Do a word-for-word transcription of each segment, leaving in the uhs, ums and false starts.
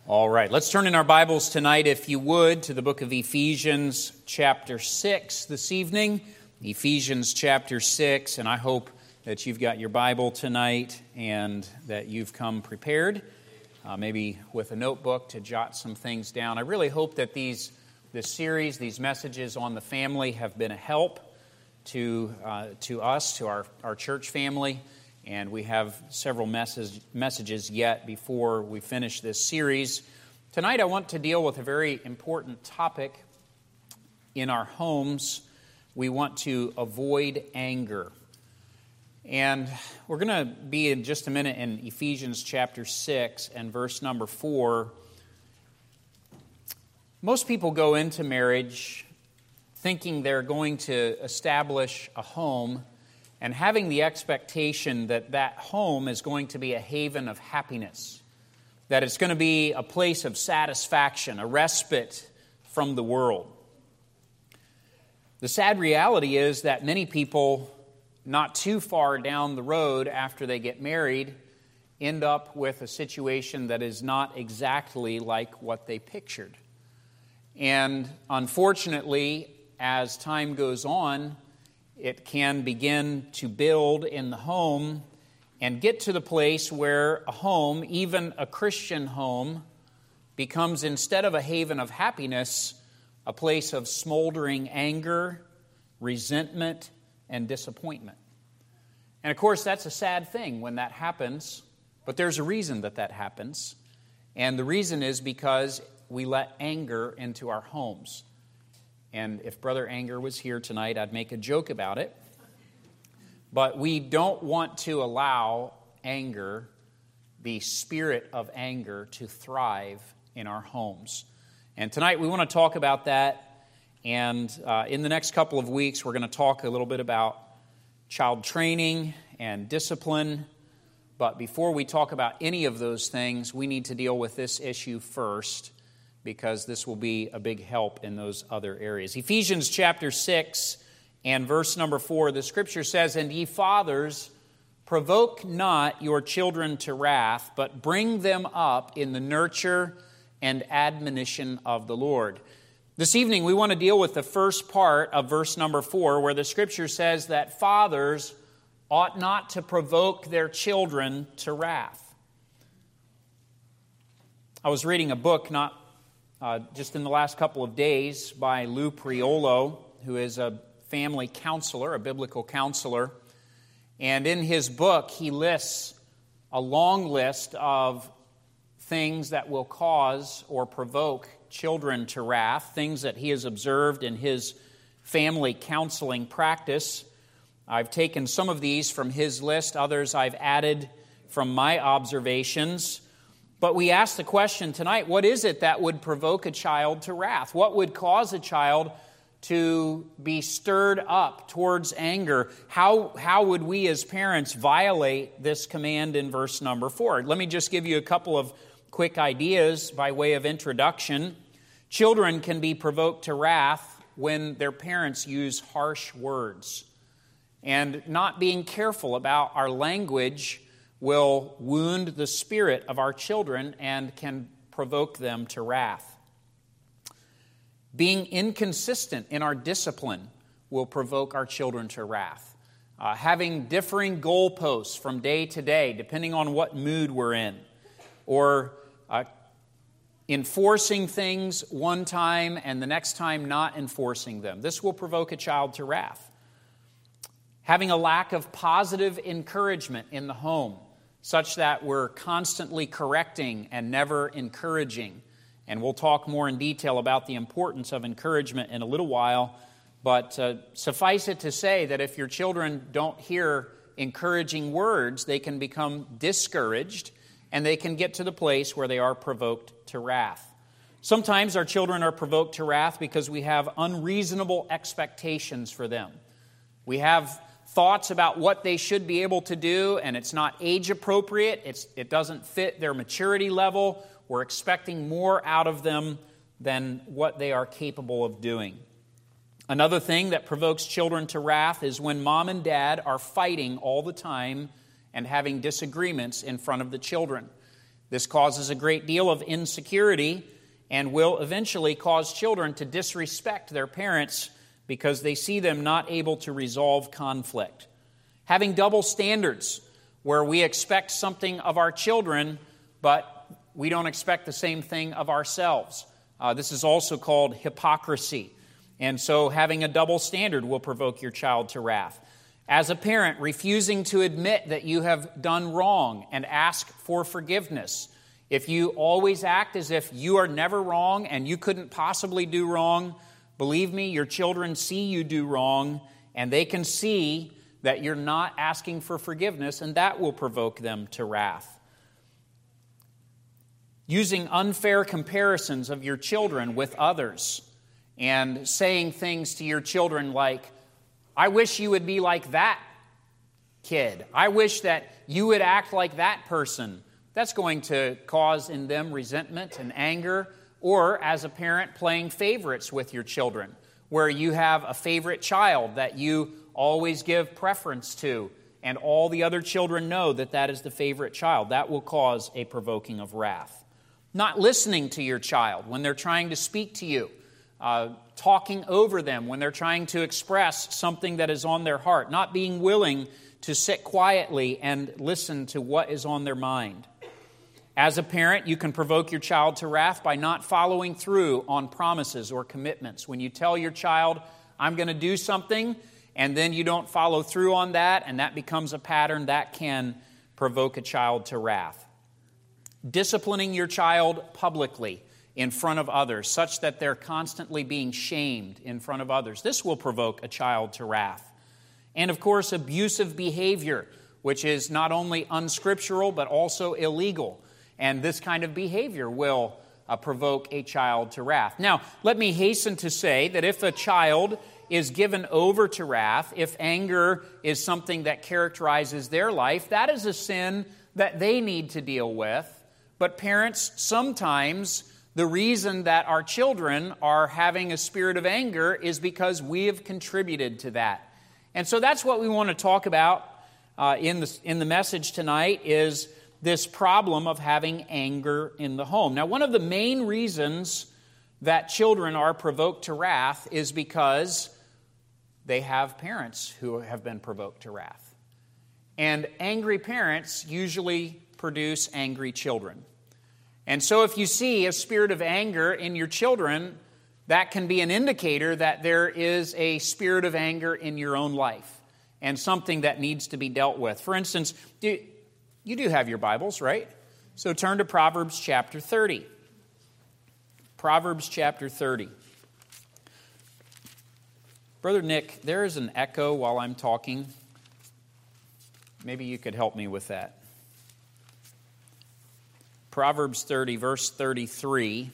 All right, let's turn in our Bibles tonight, if you would, to the book of Ephesians chapter six this evening. Ephesians chapter six, and I hope that you've got your Bible tonight and that you've come prepared, uh, maybe with a notebook to jot some things down. I really hope that these this series, these messages on the family have been a help to uh, to us, to our, our church family. And we have several message, messages yet before we finish this series. Tonight I want to deal with a very important topic in our homes. We want to avoid anger. And we're going to be in just a minute in Ephesians chapter six and verse number four. Most people go into marriage thinking they're going to establish a home and having the expectation that that home is going to be a haven of happiness, that it's going to be a place of satisfaction, a respite from the world. The sad reality is that many people, not too far down the road after they get married, end up with a situation that is not exactly like what they pictured. And unfortunately, as time goes on, it can begin to build in the home and get to the place where a home, even a Christian home, becomes, instead of a haven of happiness, a place of smoldering anger, resentment, and disappointment. And of course, that's a sad thing when that happens, but there's a reason that that happens. And the reason is because we let anger into our homes. And if Brother Anger was here tonight, I'd make a joke about it. But we don't want to allow anger, the spirit of anger, to thrive in our homes. And tonight we want to talk about that. And uh, in the next couple of weeks, we're going to talk a little bit about child training and discipline. But before we talk about any of those things, we need to deal with this issue first, because this will be a big help in those other areas. Ephesians chapter six and verse number four, the Scripture says, "And ye fathers, provoke not your children to wrath, but bring them up in the nurture and admonition of the Lord." This evening we want to deal with the first part of verse number four, where the Scripture says that fathers ought not to provoke their children to wrath. I was reading a book not Uh, just in the last couple of days by Lou Priolo, who is a family counselor, a biblical counselor. And in his book, he lists a long list of things that will cause or provoke children to wrath, things that he has observed in his family counseling practice. I've taken some of these from his list, others I've added from my observations. But we ask the question tonight, what is it that would provoke a child to wrath? What would cause a child to be stirred up towards anger? How, how would we as parents violate this command in verse number four? Let me just give you a couple of quick ideas by way of introduction. Children can be provoked to wrath when their parents use harsh words. And not being careful about our language will wound the spirit of our children and can provoke them to wrath. Being inconsistent in our discipline will provoke our children to wrath. Uh, having differing goalposts from day to day, depending on what mood we're in, or uh, enforcing things one time and the next time not enforcing them. This will provoke a child to wrath. Having a lack of positive encouragement in the home, such that we're constantly correcting and never encouraging. And we'll talk more in detail about the importance of encouragement in a little while. But uh, suffice it to say that if your children don't hear encouraging words, they can become discouraged and they can get to the place where they are provoked to wrath. Sometimes our children are provoked to wrath because we have unreasonable expectations for them. We have thoughts about what they should be able to do, and it's not age appropriate, it's, it doesn't fit their maturity level. We're expecting more out of them than what they are capable of doing. Another thing that provokes children to wrath is when mom and dad are fighting all the time and having disagreements in front of the children. This causes a great deal of insecurity and will eventually cause children to disrespect their parents because they see them not able to resolve conflict. Having double standards, where we expect something of our children, but we don't expect the same thing of ourselves. Uh, this is also called hypocrisy. And so having a double standard will provoke your child to wrath. As a parent, refusing to admit that you have done wrong and ask for forgiveness. If you always act as if you are never wrong and you couldn't possibly do wrong, believe me, your children see you do wrong, and they can see that you're not asking for forgiveness, and that will provoke them to wrath. Using unfair comparisons of your children with others and saying things to your children like, I wish you would be like that kid. I wish that you would act like that person. That's going to cause in them resentment and anger. Or as a parent, playing favorites with your children, where you have a favorite child that you always give preference to, and all the other children know that that is the favorite child. That will cause a provoking of wrath. Not listening to your child when they're trying to speak to you. Uh, talking over them when they're trying to express something that is on their heart. Not being willing to sit quietly and listen to what is on their mind. As a parent, you can provoke your child to wrath by not following through on promises or commitments. When you tell your child, I'm going to do something, and then you don't follow through on that, and that becomes a pattern, that can provoke a child to wrath. Disciplining your child publicly in front of others, such that they're constantly being shamed in front of others. This will provoke a child to wrath. And of course, abusive behavior, which is not only unscriptural, but also illegal. And this kind of behavior will uh, provoke a child to wrath. Now, let me hasten to say that if a child is given over to wrath, if anger is something that characterizes their life, that is a sin that they need to deal with. But parents, sometimes the reason that our children are having a spirit of anger is because we have contributed to that. And so that's what we want to talk about uh, in the, in the message tonight, is this problem of having anger in the home. Now, one of the main reasons that children are provoked to wrath is because they have parents who have been provoked to wrath. And angry parents usually produce angry children. And so if you see a spirit of anger in your children, that can be an indicator that there is a spirit of anger in your own life and something that needs to be dealt with. For instance, do, you do have your Bibles, right? So turn to Proverbs chapter thirty. Proverbs chapter thirty. Brother Nick, there is an echo while I'm talking. Maybe you could help me with that. Proverbs thirty, verse thirty-three.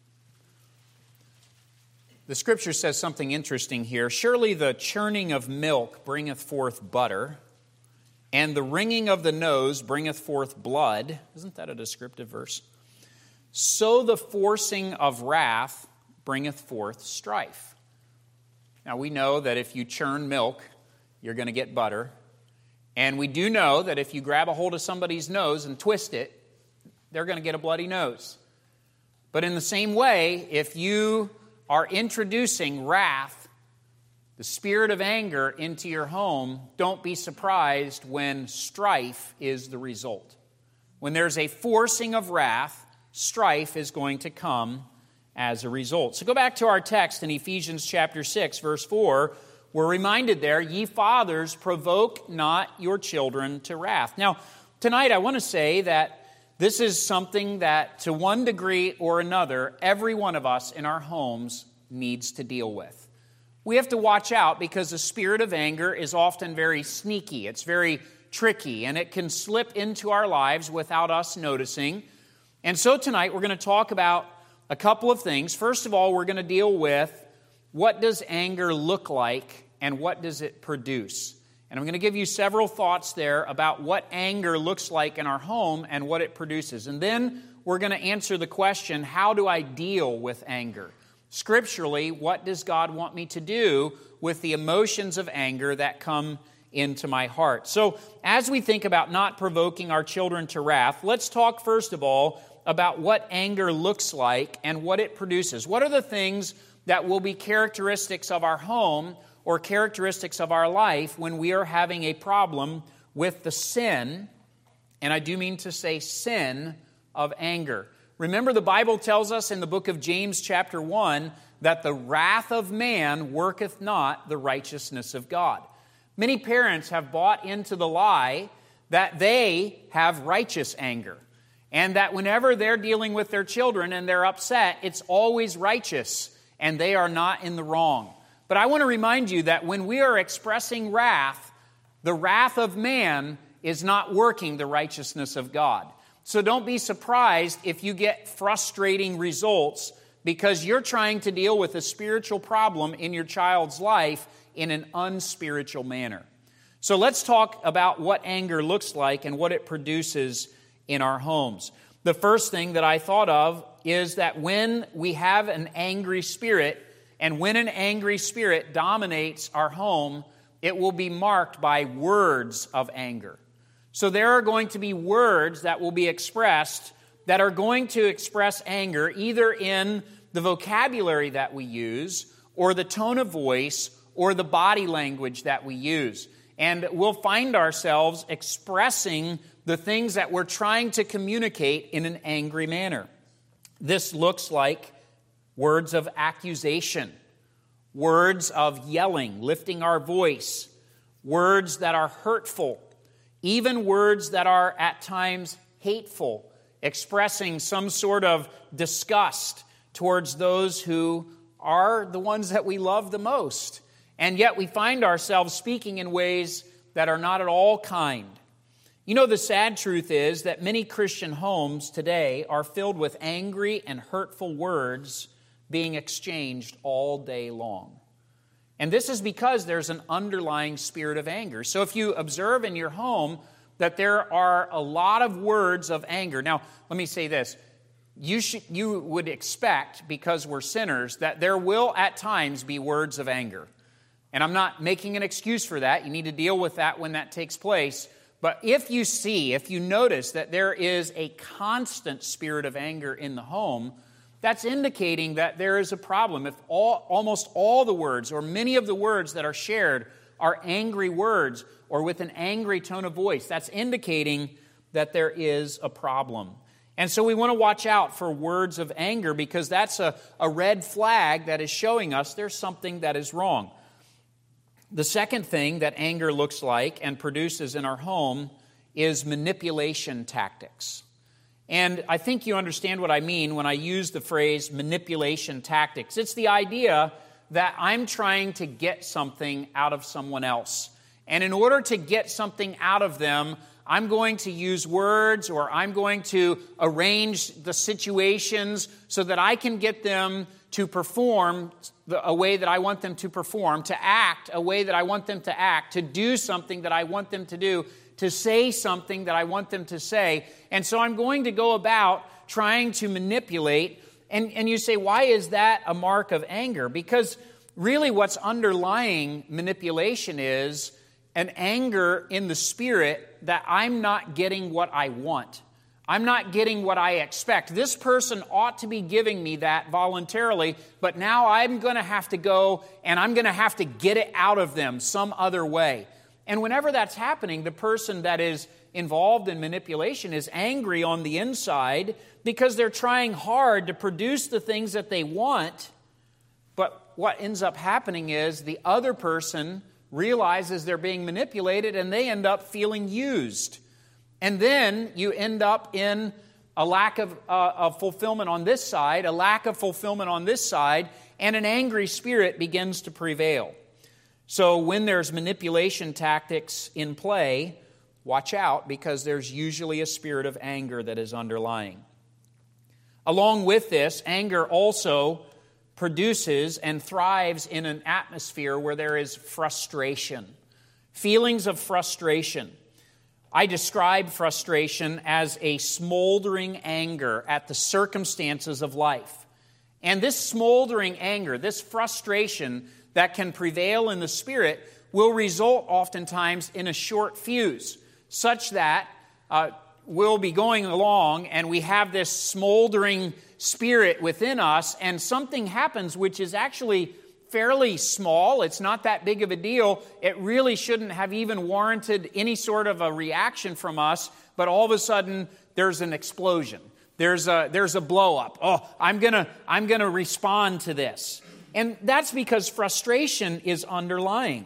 The Scripture says something interesting here. Surely the churning of milk bringeth forth butter, and the wringing of the nose bringeth forth blood. Isn't that a descriptive verse? So the forcing of wrath bringeth forth strife. Now we know that if you churn milk, you're going to get butter. And we do know that if you grab a hold of somebody's nose and twist it, they're going to get a bloody nose. But in the same way, if you are introducing wrath, the spirit of anger, into your home, don't be surprised when strife is the result. When there's a forcing of wrath, strife is going to come as a result. So go back to our text in Ephesians chapter six, verse four. We're reminded there, ye fathers, provoke not your children to wrath. Now, tonight I want to say that this is something that, to one degree or another, every one of us in our homes needs to deal with. We have to watch out because the spirit of anger is often very sneaky. It's very tricky, and it can slip into our lives without us noticing. And so tonight we're going to talk about a couple of things. First of all, we're going to deal with what does anger look like and what does it produce. And I'm going to give you several thoughts there about what anger looks like in our home and what it produces. And then we're going to answer the question, how do I deal with anger? Scripturally, what does God want me to do with the emotions of anger that come into my heart. So as we think about not provoking our children to wrath, let's talk first of all about what anger looks like and what it produces. What are the things that will be characteristics of our home or characteristics of our life when we are having a problem with the sin, and I do mean to say sin, of anger. Remember, the Bible tells us in the book of James chapter one that the wrath of man worketh not the righteousness of God. Many parents have bought into the lie that they have righteous anger, and that whenever they're dealing with their children and they're upset, it's always righteous, and they are not in the wrong. But I want to remind you that when we are expressing wrath, the wrath of man is not working the righteousness of God. So don't be surprised if you get frustrating results because you're trying to deal with a spiritual problem in your child's life in an unspiritual manner. So let's talk about what anger looks like and what it produces in our homes. The first thing that I thought of is that when we have an angry spirit, and when an angry spirit dominates our home, it will be marked by words of anger. So there are going to be words that will be expressed that are going to express anger either in the vocabulary that we use or the tone of voice or the body language that we use. And we'll find ourselves expressing the things that we're trying to communicate in an angry manner. This looks like words of accusation, words of yelling, lifting our voice, words that are hurtful, even words that are at times hateful, expressing some sort of disgust towards those who are the ones that we love the most. And yet we find ourselves speaking in ways that are not at all kind. You know, the sad truth is that many Christian homes today are filled with angry and hurtful words being exchanged all day long. And this is because there's an underlying spirit of anger. So if you observe in your home that there are a lot of words of anger. Now, let me say this. You should, you would expect, because we're sinners, that there will at times be words of anger. And I'm not making an excuse for that. You need to deal with that when that takes place. But if you see, if you notice that there is a constant spirit of anger in the home, that's indicating that there is a problem. If all, almost all the words or many of the words that are shared are angry words or with an angry tone of voice, that's indicating that there is a problem. And so we want to watch out for words of anger because that's a, a red flag that is showing us there's something that is wrong. The second thing that anger looks like and produces in our home is manipulation tactics. And I think you understand what I mean when I use the phrase manipulation tactics. It's the idea that I'm trying to get something out of someone else. And in order to get something out of them, I'm going to use words or I'm going to arrange the situations so that I can get them to perform the, a way that I want them to perform, to act a way that I want them to act, to do something that I want them to do, to say something that I want them to say. And so I'm going to go about trying to manipulate. And, and you say, why is that a mark of anger? Because really what's underlying manipulation is an anger in the spirit that I'm not getting what I want. I'm not getting what I expect. This person ought to be giving me that voluntarily, but now I'm going to have to go and I'm going to have to get it out of them some other way. And whenever that's happening, the person that is involved in manipulation is angry on the inside because they're trying hard to produce the things that they want. But what ends up happening is the other person realizes they're being manipulated and they end up feeling used. And then you end up in a lack of, uh, of fulfillment on this side, a lack of fulfillment on this side, and an angry spirit begins to prevail. So when there's manipulation tactics in play, watch out because there's usually a spirit of anger that is underlying. Along with this, anger also produces and thrives in an atmosphere where there is frustration, feelings of frustration. I describe frustration as a smoldering anger at the circumstances of life. And this smoldering anger, this frustration that can prevail in the spirit, will result oftentimes in a short fuse, such that uh, we'll be going along and we have this smoldering spirit within us, and something happens which is actually fairly small. It's not that big of a deal. It really shouldn't have even warranted any sort of a reaction from us, but all of a sudden there's an explosion. There's a there's a blow up. Oh, I'm gonna I'm gonna respond to this. And that's because frustration is underlying.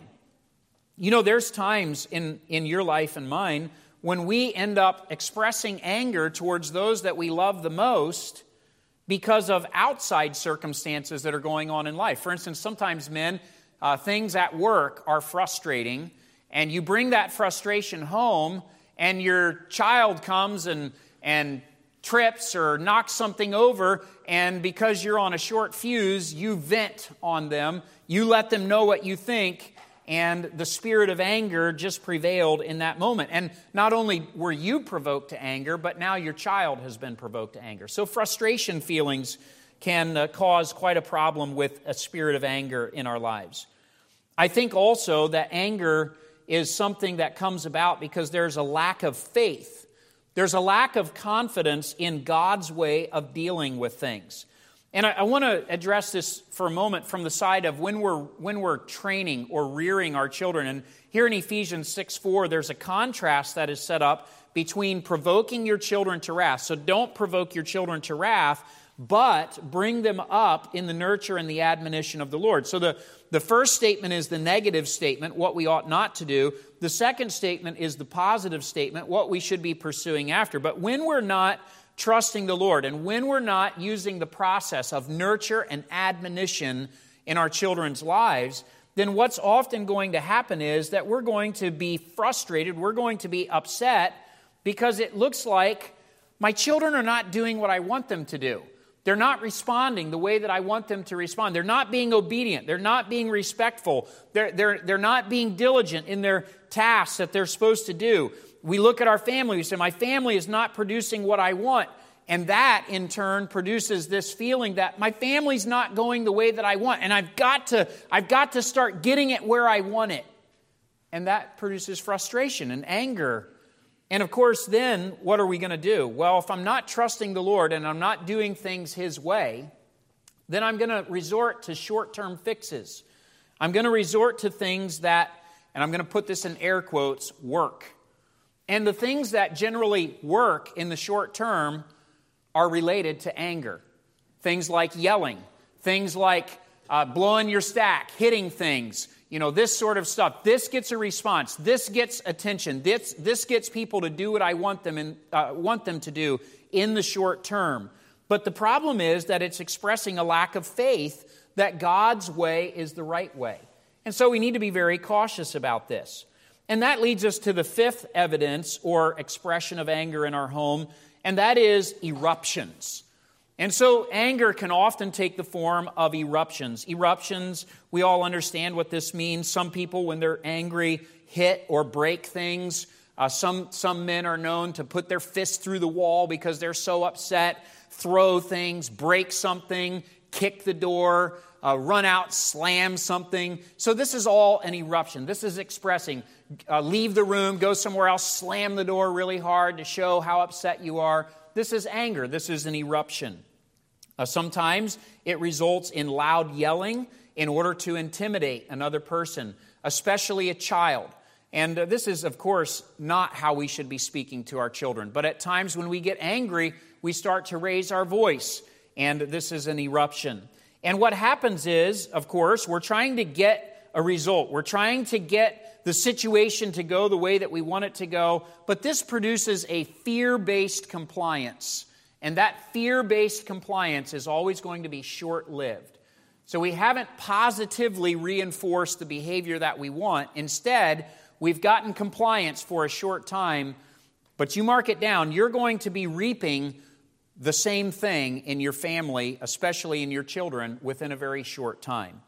You know, there's times in, in your life and mine when we end up expressing anger towards those that we love the most because of outside circumstances that are going on in life. For instance, sometimes men, uh, things at work are frustrating, and you bring that frustration home, and your child comes and and trips or knocks something over, and because you're on a short fuse, you vent on them. You let them know what you think, and the spirit of anger just prevailed in that moment. And not only were you provoked to anger, but now your child has been provoked to anger. So frustration feelings can uh, cause quite a problem with a spirit of anger in our lives. I think also that anger is something that comes about because there's a lack of faith. There's a lack of confidence in God's way of dealing with things. And I, I want to address this for a moment from the side of when we're when we're training or rearing our children. And here in Ephesians six four, there's a contrast that is set up between provoking your children to wrath. So don't provoke your children to wrath, but bring them up in the nurture and the admonition of the Lord. So the, the first statement is the negative statement, what we ought not to do. The second statement is the positive statement, what we should be pursuing after. But when we're not trusting the Lord, and when we're not using the process of nurture and admonition in our children's lives, then what's often going to happen is that we're going to be frustrated, we're going to be upset, because it looks like my children are not doing what I want them to do. They're not responding the way that I want them to respond. They're not being obedient. They're not being respectful. They're, they're, they're not being diligent in their tasks that they're supposed to do. We look at our family, we say, my family is not producing what I want. And that, in turn, produces this feeling that my family's not going the way that I want. And I've got to, I've got to start getting it where I want it. And that produces frustration and anger. And of course, then, what are we going to do? Well, if I'm not trusting the Lord and I'm not doing things His way, then I'm going to resort to short-term fixes. I'm going to resort to things that, and I'm going to put this in air quotes, work. And the things that generally work in the short term are related to anger. Things like yelling, things like uh, blowing your stack, hitting things, you know, this sort of stuff. This gets a response. This gets attention. This this gets people to do what I want them in, uh, want them to do in the short term. But the problem is that it's expressing a lack of faith that God's way is the right way. And so we need to be very cautious about this. And that leads us to the fifth evidence or expression of anger in our home, and that is eruptions. And so anger can often take the form of eruptions. Eruptions, we all understand what this means. Some people, when they're angry, hit or break things. Uh, some, some men are known to put their fist through the wall because they're so upset, throw things, break something, kick the door, uh, run out, slam something. So this is all an eruption. This is expressing, uh, leave the room, go somewhere else, slam the door really hard to show how upset you are. This is anger. This is an eruption. Uh, sometimes it results in loud yelling in order to intimidate another person, especially a child. And uh, this is, of course, not how we should be speaking to our children. But at times when we get angry, we start to raise our voice, and this is an eruption. And what happens is, of course, we're trying to get a result. We're trying to get the situation to go the way that we want it to go, but this produces a fear-based compliance. And that fear-based compliance is always going to be short-lived. So we haven't positively reinforced the behavior that we want. Instead, we've gotten compliance for a short time, but you mark it down, you're going to be reaping the same thing in your family, especially in your children, within a very short time.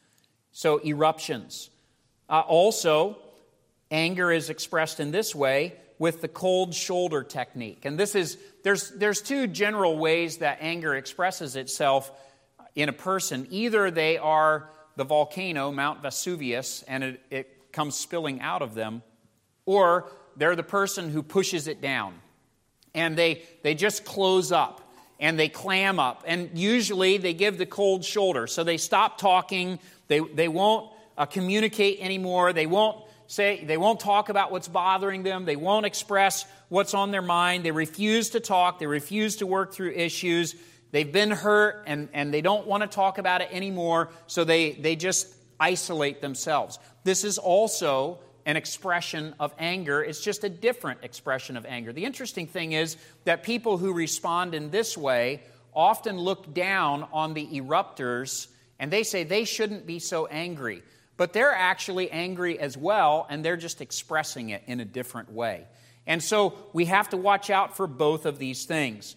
So eruptions. Uh, also, anger is expressed in this way with the cold shoulder technique. And this is, there's, there's two general ways that anger expresses itself in a person. Either they are the volcano, Mount Vesuvius, and it, it comes spilling out of them, or they're the person who pushes it down. And they, they just close up, and they clam up. And usually they give the cold shoulder. So they stop talking. They, they won't uh, communicate anymore. They won't say, they won't talk about what's bothering them. They won't express what's on their mind. They refuse to talk. They refuse to work through issues. They've been hurt, and, and they don't want to talk about it anymore. So they, they just isolate themselves. This is also an expression of anger. It's just a different expression of anger. The interesting thing is that people who respond in this way often look down on the erupters, and they say they shouldn't be so angry. But they're actually angry as well, and they're just expressing it in a different way. And so we have to watch out for both of these things.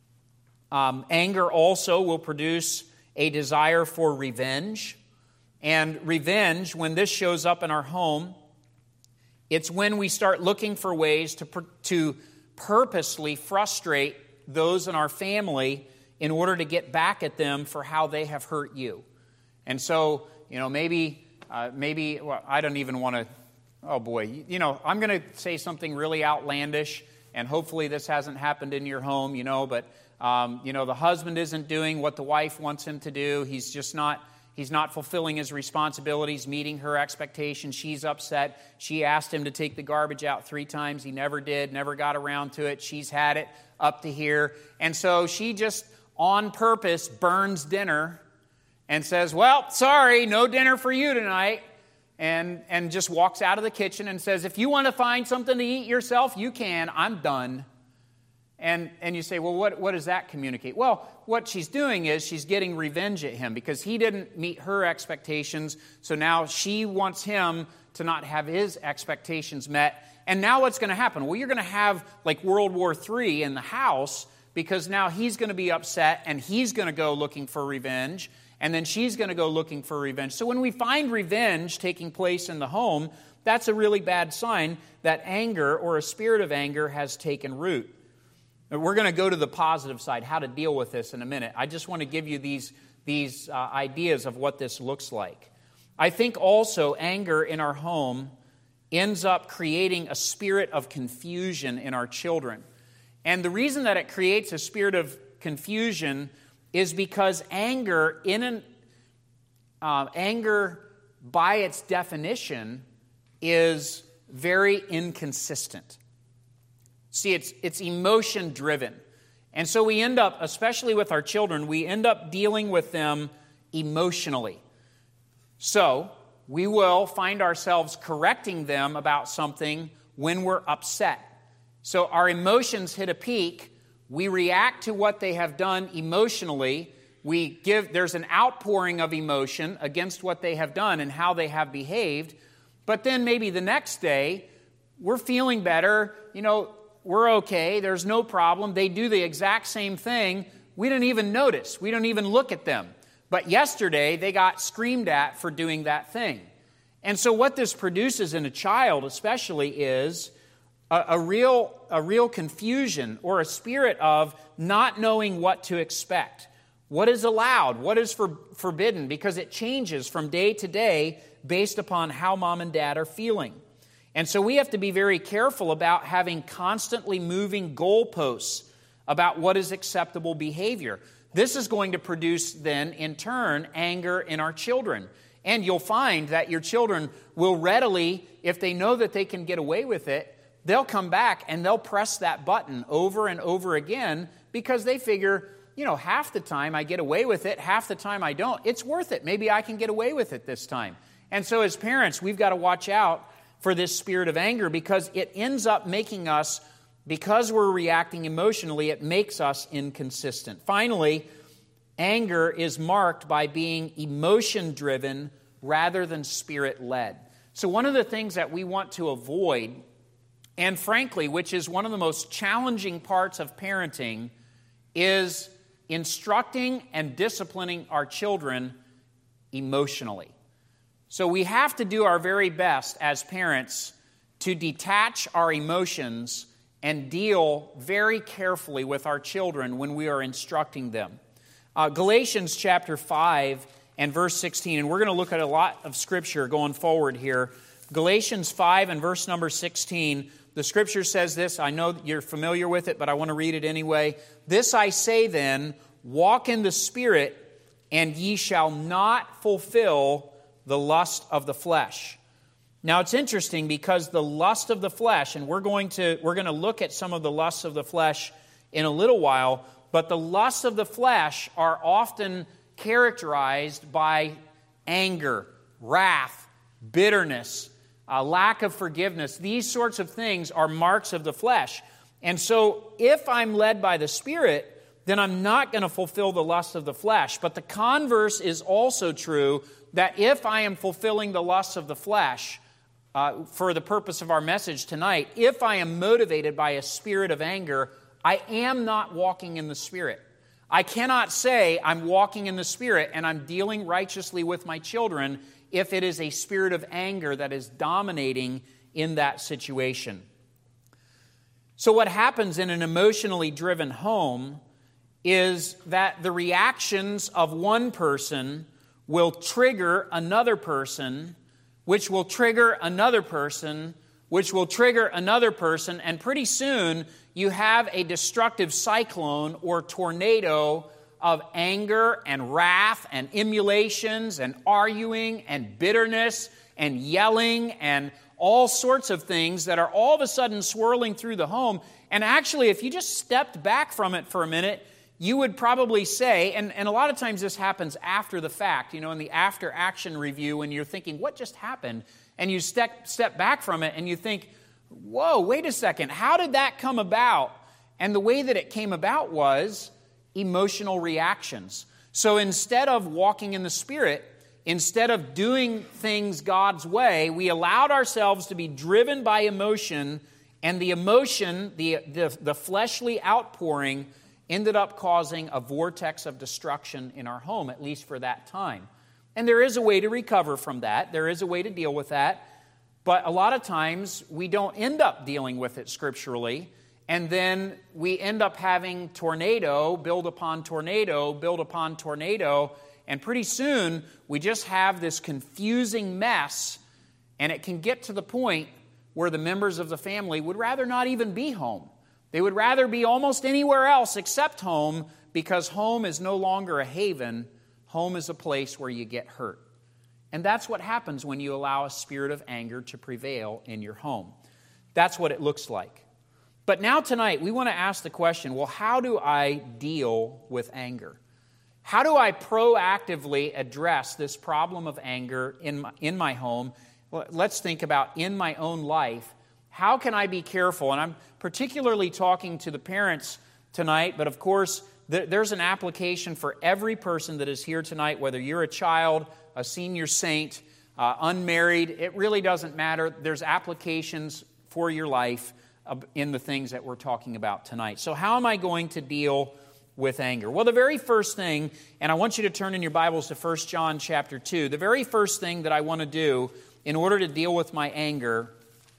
Um, anger also will produce a desire for revenge. And revenge, when this shows up in our home, it's when we start looking for ways to, to purposely frustrate those in our family in order to get back at them for how they have hurt you. And so, you know, maybe, uh, maybe well, I don't even want to, oh boy, you, you know, I'm going to say something really outlandish, and hopefully this hasn't happened in your home, you know, but, um, you know, the husband isn't doing what the wife wants him to do. He's just not... He's not fulfilling his responsibilities, meeting her expectations. She's upset. She asked him to take the garbage out three times. He never did, never got around to it. She's had it up to here. And so she just, on purpose, burns dinner and says, well, sorry, no dinner for you tonight. And, and just walks out of the kitchen and says, if you want to find something to eat yourself, you can. I'm done. And and you say, well, what, what does that communicate? Well, what she's doing is she's getting revenge at him because he didn't meet her expectations. So now she wants him to not have his expectations met. And now what's going to happen? Well, you're going to have like World War Three in the house because now he's going to be upset and he's going to go looking for revenge. And then she's going to go looking for revenge. So when we find revenge taking place in the home, that's a really bad sign that anger or a spirit of anger has taken root. We're going to go to the positive side, how to deal with this in a minute. I just want to give you these, these uh, ideas of what this looks like. I think also anger in our home ends up creating a spirit of confusion in our children. And the reason that it creates a spirit of confusion is because anger, in an, uh, anger by its definition, is very inconsistent. See, it's it's emotion-driven. And so we end up, especially with our children, we end up dealing with them emotionally. So we will find ourselves correcting them about something when we're upset. So our emotions hit a peak. We react to what they have done emotionally. We give, there's an outpouring of emotion against what they have done and how they have behaved. But then maybe the next day, we're feeling better, you know, we're okay, there's no problem. They do the exact same thing. We don't even notice. We don't even look at them. But yesterday, they got screamed at for doing that thing. And so what this produces in a child especially is a, a real, a real confusion or a spirit of not knowing what to expect. What is allowed? What is for, forbidden? Because it changes from day to day based upon how mom and dad are feeling. And so we have to be very careful about having constantly moving goalposts about what is acceptable behavior. This is going to produce then, in turn, anger in our children. And you'll find that your children will readily, if they know that they can get away with it, they'll come back and they'll press that button over and over again because they figure, you know, half the time I get away with it, half the time I don't. It's worth it. Maybe I can get away with it this time. And so as parents, we've got to watch out for this spirit of anger because it ends up making us, because we're reacting emotionally, it makes us inconsistent. Finally, anger is marked by being emotion-driven rather than spirit-led. So one of the things that we want to avoid, and frankly, which is one of the most challenging parts of parenting, is instructing and disciplining our children emotionally. So we have to do our very best as parents to detach our emotions and deal very carefully with our children when we are instructing them. Uh, Galatians chapter five and verse sixteen, and we're going to look at a lot of scripture going forward here, Galatians five and verse number sixteen, the Scripture says this. I know you're familiar with it, but I want to read it anyway. This I say then, walk in the Spirit, and ye shall not fulfill the lust of the flesh. Now it's interesting because the lust of the flesh, and we're going to we're going to look at some of the lusts of the flesh in a little while, but the lusts of the flesh are often characterized by anger, wrath, bitterness, a lack of forgiveness. These sorts of things are marks of the flesh. And so if I'm led by the Spirit, then I'm not going to fulfill the lust of the flesh. But the converse is also true, that if I am fulfilling the lusts of the flesh, uh, for the purpose of our message tonight, if I am motivated by a spirit of anger, I am not walking in the Spirit. I cannot say I'm walking in the Spirit and I'm dealing righteously with my children if it is a spirit of anger that is dominating in that situation. So what happens in an emotionally driven home is that the reactions of one person will trigger another person, which will trigger another person, which will trigger another person, and pretty soon you have a destructive cyclone or tornado of anger and wrath and emulations and arguing and bitterness and yelling and all sorts of things that are all of a sudden swirling through the home. And actually, if you just stepped back from it for a minute, you would probably say, and, and a lot of times this happens after the fact, you know, in the after action review when you're thinking, what just happened? And you step, step back from it and you think, whoa, wait a second, how did that come about? And the way that it came about was emotional reactions. So instead of walking in the Spirit, instead of doing things God's way, we allowed ourselves to be driven by emotion, and the emotion, the, the, the fleshly outpouring, ended up causing a vortex of destruction in our home, at least for that time. And there is a way to recover from that. There is a way to deal with that. But a lot of times, we don't end up dealing with it scripturally. And then we end up having tornado build upon tornado, build upon tornado. And pretty soon, we just have this confusing mess. And it can get to the point where the members of the family would rather not even be home. They would rather be almost anywhere else except home, because home is no longer a haven. Home is a place where you get hurt. And that's what happens when you allow a spirit of anger to prevail in your home. That's what it looks like. But now tonight, we want to ask the question, well, how do I deal with anger? How do I proactively address this problem of anger in my, in my home? Well, let's think about in my own life. How can I be careful? And I'm particularly talking to the parents tonight, but of course, th- there's an application for every person that is here tonight, whether you're a child, a senior saint, uh, unmarried. It really doesn't matter. There's applications for your life uh, in the things that we're talking about tonight. So how am I going to deal with anger? Well, the very first thing, and I want you to turn in your Bibles to First John chapter two, the very first thing that I want to do in order to deal with my anger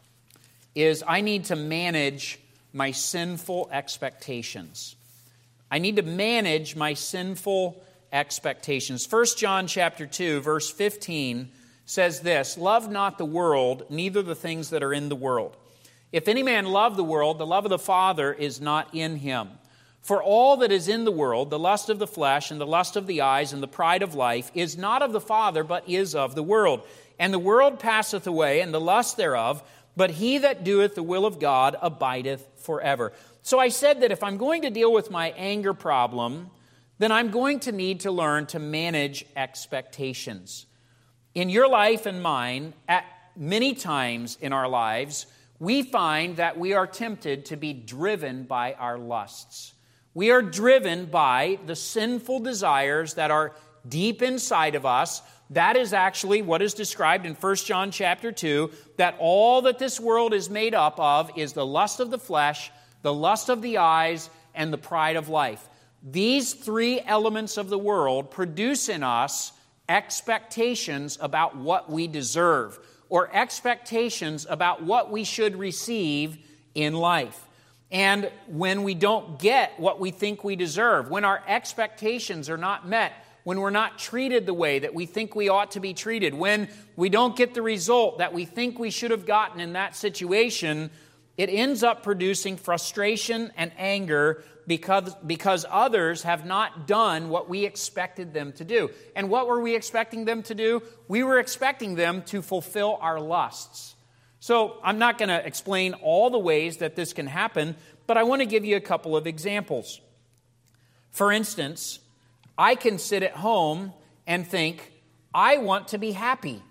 is I need to manage my sinful expectations. I need to manage my sinful expectations. First John chapter two, verse fifteen says this, "Love not the world, neither the things that are in the world. If any man love the world, the love of the Father is not in him. For all that is in the world, the lust of the flesh and the lust of the eyes and the pride of life, is not of the Father, but is of the world. And the world passeth away, and the lust thereof, but he that doeth the will of God abideth forever." So I said that if I'm going to deal with my anger problem, then I'm going to need to learn to manage expectations. In your life and mine, at many times in our lives, we find that we are tempted to be driven by our lusts. We are driven by the sinful desires that are deep inside of us. That is actually what is described in First John chapter two, that all that this world is made up of is the lust of the flesh, the lust of the eyes, and the pride of life. These three elements of the world produce in us expectations about what we deserve, or expectations about what we should receive in life. And when we don't get what we think we deserve, when our expectations are not met, when we're not treated the way that we think we ought to be treated, when we don't get the result that we think we should have gotten in that situation, it ends up producing frustration and anger because, because others have not done what we expected them to do. And what were we expecting them to do? We were expecting them to fulfill our lusts. So I'm not going to explain all the ways that this can happen, but I want to give you a couple of examples. For instance, I can sit at home and think, I want to be happy.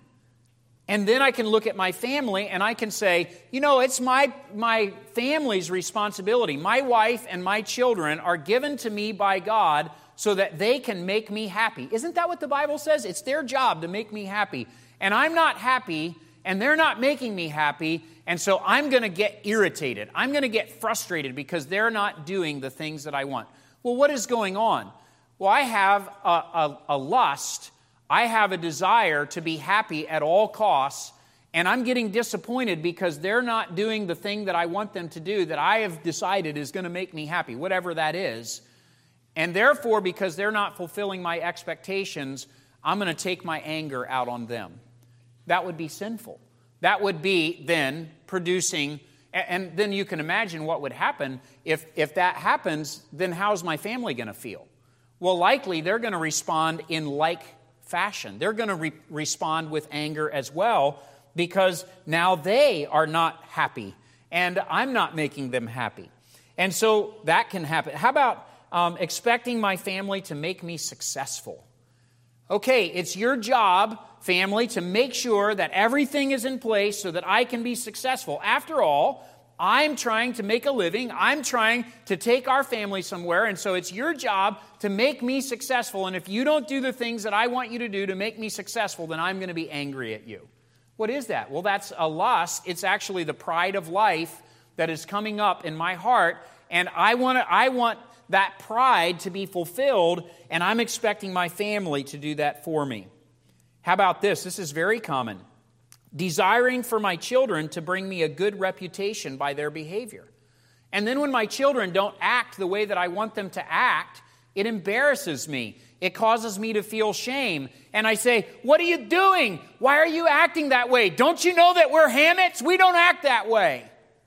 And then I can look at my family and I can say, you know, it's my, my family's responsibility. My wife and my children are given to me by God so that they can make me happy. Isn't that what the Bible says? It's their job to make me happy. And I'm not happy, and they're not making me happy, and so I'm going to get irritated. I'm going to get frustrated because they're not doing the things that I want. Well, what is going on? Well, I have a, a, a lust. I have a desire to be happy at all costs, and I'm getting disappointed because they're not doing the thing that I want them to do that I have decided is going to make me happy, whatever that is. And therefore, because they're not fulfilling my expectations, I'm going to take my anger out on them. That would be sinful. That would be then producing, and then you can imagine what would happen. If, if that happens, then how's my family going to feel? Well, likely they're going to respond in like fashion. They're going to re- respond with anger as well because now they are not happy and I'm not making them happy. And so that can happen. How about um, expecting my family to make me successful? Okay, it's your job, family, to make sure that everything is in place so that I can be successful. After all, I'm trying to make a living. I'm trying to take our family somewhere. And so it's your job to make me successful. And if you don't do the things that I want you to do to make me successful, then I'm going to be angry at you. What is that? Well, that's a lust. It's actually the pride of life that is coming up in my heart. And I want to, I want that pride to be fulfilled. And I'm expecting my family to do that for me. How about this? This is very common. Desiring for my children to bring me a good reputation by their behavior. And then when my children don't act the way that I want them to act, it embarrasses me. It causes me to feel shame. And I say, what are you doing? Why are you acting that way? Don't you know that we're Hammets? We don't act that way.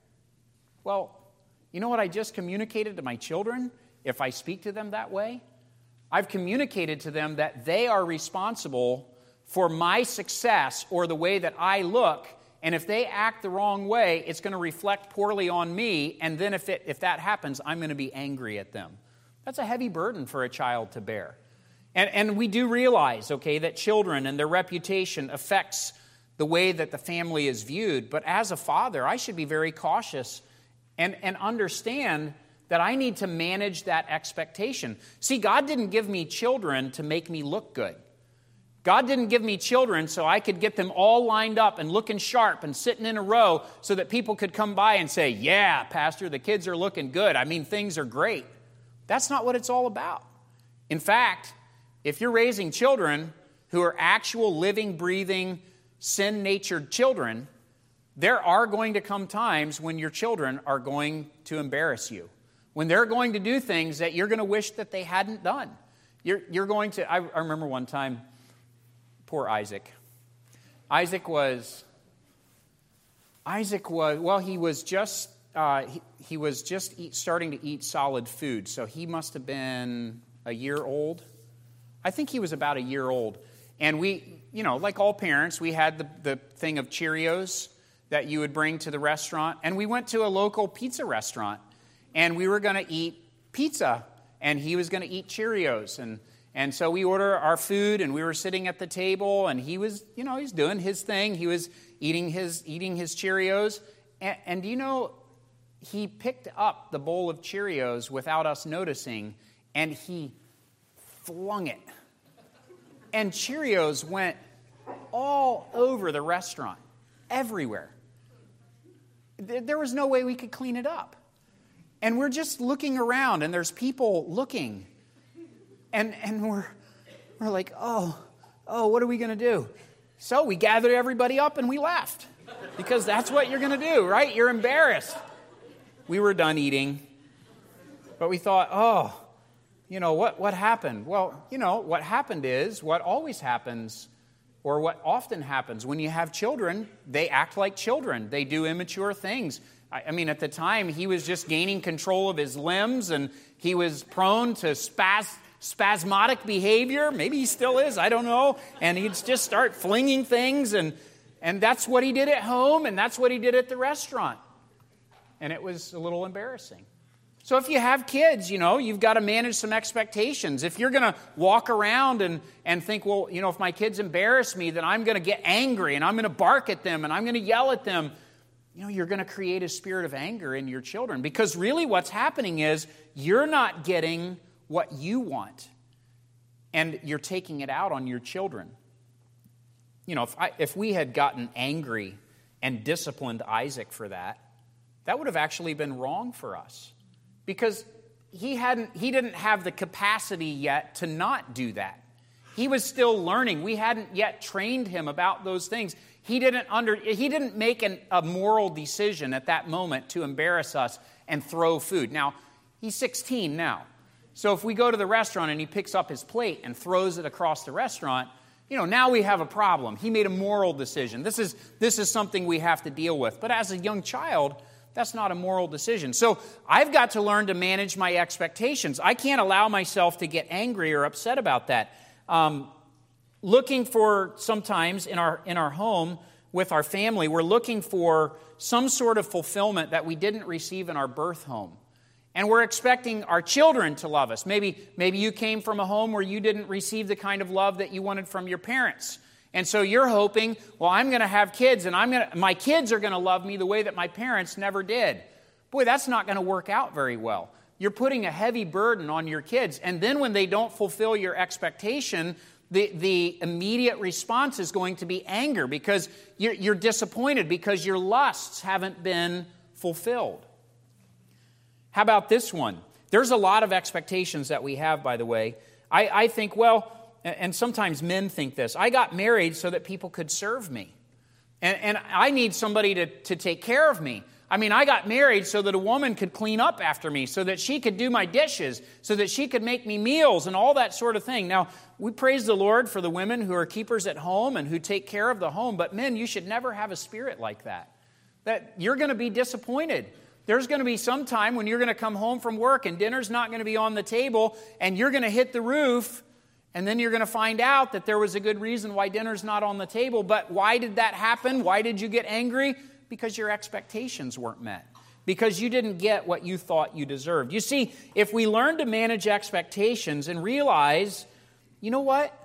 Well, you know what I just communicated to my children if I speak to them that way? I've communicated to them that they are responsible for my success or the way that I look, and if they act the wrong way, it's going to reflect poorly on me, and then if it, if that happens, I'm going to be angry at them. That's a heavy burden for a child to bear. And, and we do realize, okay, that children and their reputation affects the way that the family is viewed, but as a father, I should be very cautious and, and understand that I need to manage that expectation. See, God didn't give me children to make me look good. God didn't give me children so I could get them all lined up and looking sharp and sitting in a row so that people could come by and say, yeah, Pastor, the kids are looking good. I mean, things are great. That's not what it's all about. In fact, if you're raising children who are actual living, breathing, sin-natured children, there are going to come times when your children are going to embarrass you, when they're going to do things that you're going to wish that they hadn't done. You're, you're going to, I, I remember one time, poor Isaac. Isaac was, Isaac was, well, he was just, uh, he, he was just eat, starting to eat solid food. So he must have been a year old. I think he was about a year old. And we, you know, like all parents, we had the, the thing of Cheerios that you would bring to the restaurant. And we went to a local pizza restaurant. And we were going to eat pizza. And he was going to eat Cheerios. And And so we ordered our food, and we were sitting at the table, and he was, you know, he's doing his thing. He was eating his eating his Cheerios. And, and you know, he picked up the bowl of Cheerios without us noticing, and he flung it. And Cheerios went all over the restaurant, everywhere. There was no way we could clean it up. And we're just looking around, and there's people looking. And and we're we're like, oh, oh, what are we going to do? So we gathered everybody up and we left. Because that's what you're going to do, right? You're embarrassed. We were done eating. But we thought, oh, you know, what, what happened? Well, you know, what happened is what always happens, or what often happens when you have children. They act like children. They do immature things. I, I mean, at the time, he was just gaining control of his limbs, and he was prone to spas, spasmodic behavior. Maybe he still is, I don't know. And he'd just start flinging things, and, and that's what he did at home, and that's what he did at the restaurant. And it was a little embarrassing. So if you have kids, you know, you've got to manage some expectations. If you're going to walk around and, and think, well, you know, if my kids embarrass me, then I'm going to get angry and I'm going to bark at them and I'm going to yell at them, you know, you're going to create a spirit of anger in your children. Because really what's happening is you're not getting what you want, and you're taking it out on your children. You know, if, I, if we had gotten angry and disciplined Isaac for that, that would have actually been wrong for us. Because he hadn't, he didn't have the capacity yet to not do that. He was still learning. We hadn't yet trained him about those things. He didn't under, he didn't make an, a moral decision at that moment to embarrass us and throw food. Now, he's sixteen now. So if we go to the restaurant and he picks up his plate and throws it across the restaurant, you know, now we have a problem. He made a moral decision. This is, this is something we have to deal with. But as a young child, that's not a moral decision. So I've got to learn to manage my expectations. I can't allow myself to get angry or upset about that. Um, looking for, sometimes in our in our home with our family, we're looking for some sort of fulfillment that we didn't receive in our birth home. And we're expecting our children to love us. Maybe, maybe you came from a home where you didn't receive the kind of love that you wanted from your parents. And so you're hoping, well, I'm going to have kids, and I'm going to, my kids are going to love me the way that my parents never did. Boy, that's not going to work out very well. You're putting a heavy burden on your kids. And then when they don't fulfill your expectation, the, the immediate response is going to be anger, because you're, you're disappointed because your lusts haven't been fulfilled. How about this one? There's a lot of expectations that we have, by the way. I, I think, well, and sometimes men think this, I got married so that people could serve me. And, and I need somebody to, to take care of me. I mean, I got married so that a woman could clean up after me, so that she could do my dishes, so that she could make me meals and all that sort of thing. Now, we praise the Lord for the women who are keepers at home and who take care of the home. But men, you should never have a spirit like that. That you're going to be disappointed. There's going to be some time when you're going to come home from work and dinner's not going to be on the table, and you're going to hit the roof. And then you're going to find out that there was a good reason why dinner's not on the table. But why did that happen? Why did you get angry? Because your expectations weren't met. Because you didn't get what you thought you deserved. You see, if we learn to manage expectations and realize, you know what?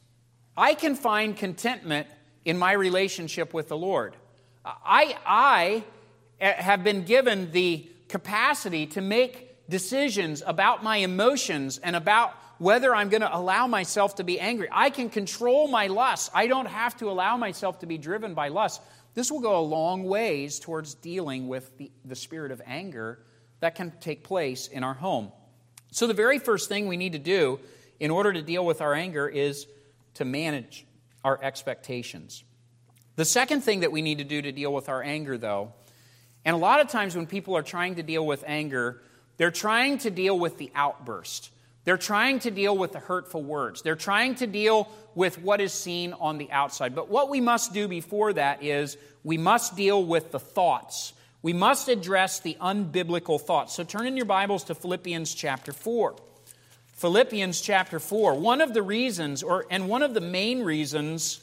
I can find contentment in my relationship with the Lord. I, I have been given the capacity to make decisions about my emotions and about whether I'm going to allow myself to be angry. I can control my lust. I don't have to allow myself to be driven by lust. This will go a long ways towards dealing with the, the spirit of anger that can take place in our home. So the very first thing we need to do in order to deal with our anger is to manage our expectations. The second thing that we need to do to deal with our anger, though, and a lot of times when people are trying to deal with anger, they're trying to deal with the outburst. They're trying to deal with the hurtful words. They're trying to deal with what is seen on the outside. But what we must do before that is we must deal with the thoughts. We must address the unbiblical thoughts. So turn in your Bibles to Philippians chapter four. Philippians chapter four. One of the reasons, or and one of the main reasons